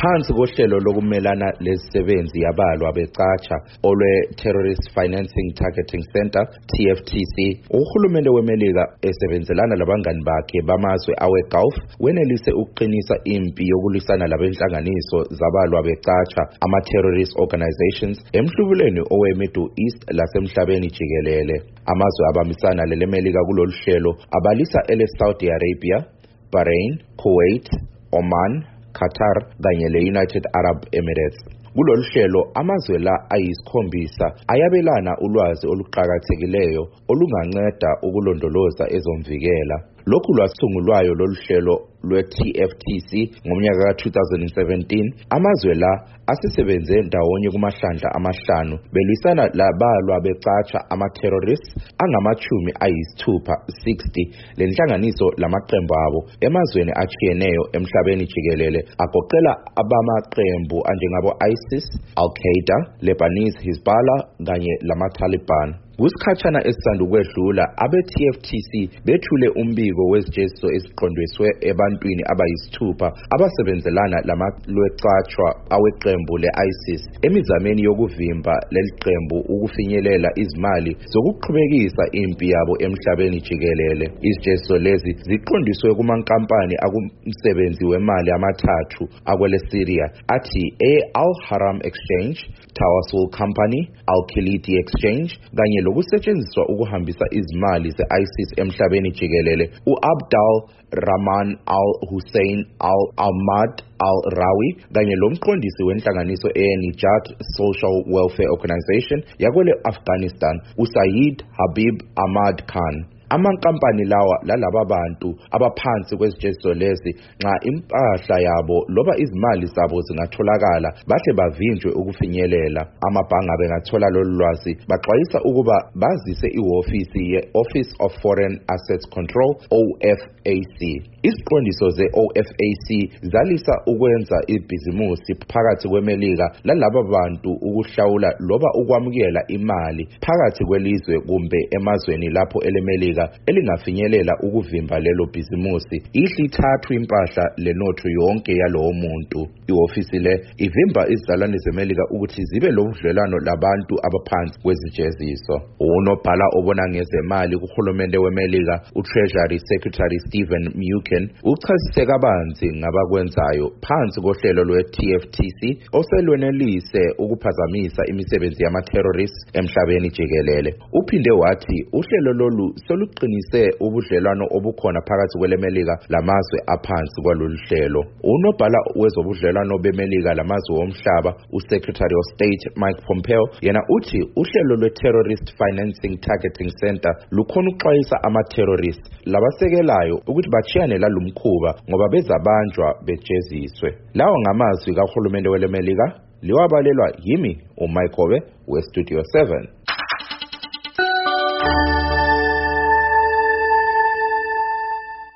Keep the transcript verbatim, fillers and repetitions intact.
Phansi kohlelo lokumelana lezisebenzi yabalwa becatsha olwe Terrorist Financing Targeting Center T F T C, uhulumende weMelika esebenzelana labangani bakhe bamazwe awe-Gulf wenelise ukuqinisa impi yokulwisana labenhlanganiso zabalwa becatsha ama-terrorist organizations emhlubulweni owe-Middle East lasemhlabeni jikelele. Amazwe abamisana leleMelika kulolu hlelo abalisa ele-Saudi Arabia, Bahrain, Kuwait, Oman, Qatar kanye le-United Arab Emirates. Kulolu hlelo amazwe la ayisikhombisa ayabelana ulwazi oluqhakathekileyo olunganceda ukulondoloza ezomvikela. Lokhu lwasungulwayo lolu hlelo lwe-T F T C ngomnyaka ka two thousand seventeen, amazwe la asisebenze ndawonye kumahlandla amahlanu belwisana labalwa becatsha ama-terrorists angamachumi ayisithupha sixty lenhlanganiso lamaqembu abo emazweni achiyeneyo emhlabeni jikelele agoqela abamaqembu anjengabo ISIS, Al-Qaeda, Lebanese Hezbollah kanye lama-Taliban. Kusikhatshana esisanda ukwedlula abe-T F T C bethule umbiko wezijeziso eziqondiswe ebantwini abayisithupha abasebenzelana lamalwecatshwa aweqembu le-ISIS emizameni yokuvimba leli qembu ukufinyelela izimali zokuqhubekisa impi yabo emhlabeni jikelele. Izijeziso lezi ziqondiswe kumankampani akumsebenzi wemali amathathu akwele Syria athi e-Al-Haram Exchange, Tawassul Company, Al-Khalidi Exchange kanye lokusetshenziswa ukuhambisa izimali ze-ISIS emhlabeni jikelele. U-Abdul Rahman Al-Hussein Al-Ahmad Al-Rawi kanye lomqondisi wenhlanganiso e-Nijat Social Welfare Organization yakwele Afghanistan, uSayyid Habib Ahmad Khan. Amankampani lawa lalaba bantu abaphansi kwezijeziso lezi nxa impahla yabo loba izimali zabo zingatholakala bahle bavinjwe ukufinyelela. Amabhanga bengathola lolu lwazi baxwayisa ukuba bazise ihhovisi ye-Office of Foreign Assets Control O F A C. Iziqondiso ze-O F A C zalisa ukwenza ibhizimusi phakathi kweMelika lalaba bantu ukuhlawula loba ukwamukela imali phakathi kwelizwe kumbe emazweni lapho eleMelika elingafinyelela ukuvimba lelo bhizimusi ihle ithathwe impahla lenotho yonke yalowo muntu. Ihhovisi le ivimba izizalwane zeMelika ukuthi zibe lobudlelwano labantu abaphansi kwezijeziso. Unobhala obona ngezemali kuhulumende weMelika uTreasury Secretary Stephen Mnuchin uchasise kabanzi ngabakwenzayo phansi kohlelo lwe-T F T C oselwenelise ukuphazamisa imisebenzi yama-terrorists emhlabeni jikelele. Uphinde wathi uhlelo lolu soluqinise ubudlelwano obukhona phakathi kweleMelika lamazwe aphansi kwalolu hlelo. Unobhala wezobudlelwano beMelika lamazwe omhlaba uSecretary of State Mike Pompeo yena uthi uhlelo lwe-Terrorist Financing Targeting Center lukhona ukuxwayisa ama-terrorists labasekelayo ukuthi bachiyane lalumkhuba ngoba bezabanjwa bejeziswe. Lawo ngamazwi kahulumende weleMelika liwabalelwa yimi uMike Hobe we Studio seven.